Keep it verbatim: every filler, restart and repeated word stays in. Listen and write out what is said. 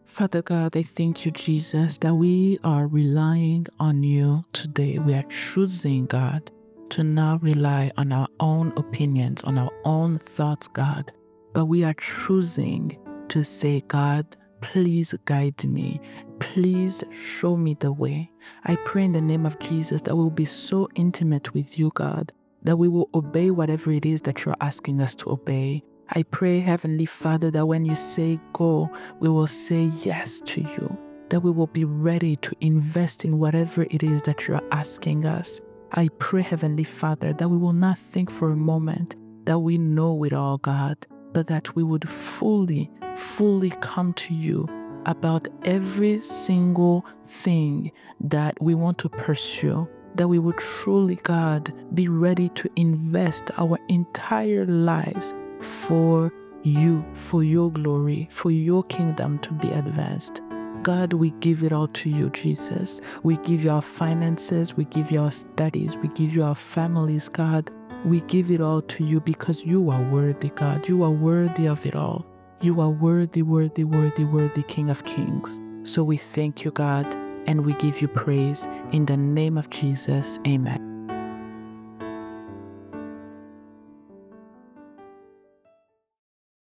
Father God, I thank you, Jesus, that we are relying on you today. We are choosing, God, to not rely on our own opinions, on our own thoughts, God, but we are choosing to say, God, please guide me. Please show me the way. I pray in the name of Jesus that we will be so intimate with you, God, that we will obey whatever it is that you're asking us to obey. I pray, Heavenly Father, that when you say go, we will say yes to you, that we will be ready to invest in whatever it is that you're asking us. I pray, Heavenly Father, that we will not think for a moment that we know it all, God, but that we would fully, fully come to you about every single thing that we want to pursue, that we would truly, God, be ready to invest our entire lives for you, for your glory, for your kingdom to be advanced. God, we give it all to you, Jesus. We give you our finances, we give you our studies, we give you our families, God. We give it all to you because you are worthy, God. You are worthy of it all. You are worthy, worthy, worthy, worthy, King of Kings. So we thank you, God, and we give you praise. In the name of Jesus, amen.